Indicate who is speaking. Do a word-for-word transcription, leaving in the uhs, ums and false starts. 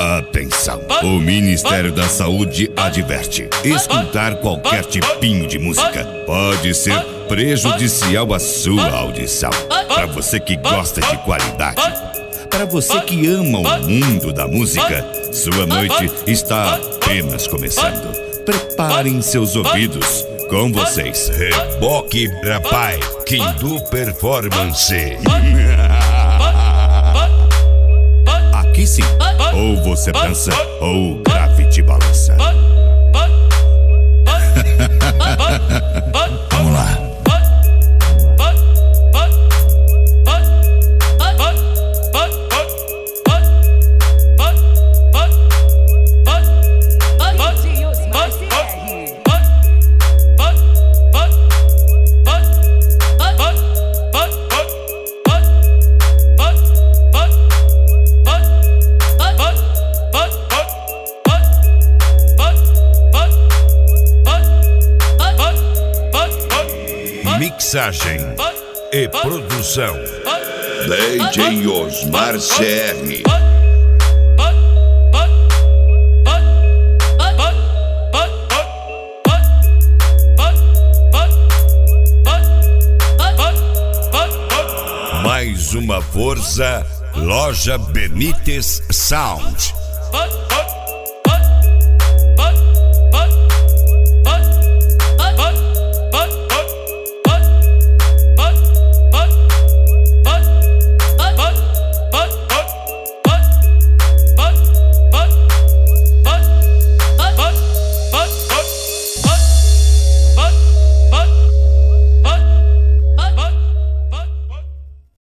Speaker 1: Atenção! O Ministério da Saúde adverte: escutar qualquer tipinho de música pode ser prejudicial à sua audição. Para você que gosta de qualidade, para você que ama o mundo da música, sua noite está apenas começando. Preparem seus ouvidos. Com vocês, Reboque Rapai, Quindu Performance. Aqui sim, ou você dança ou o grave te balança. Vamos lá. Mixagem e produção D J Osmar C R. Mais uma força, Loja Benítez Sound.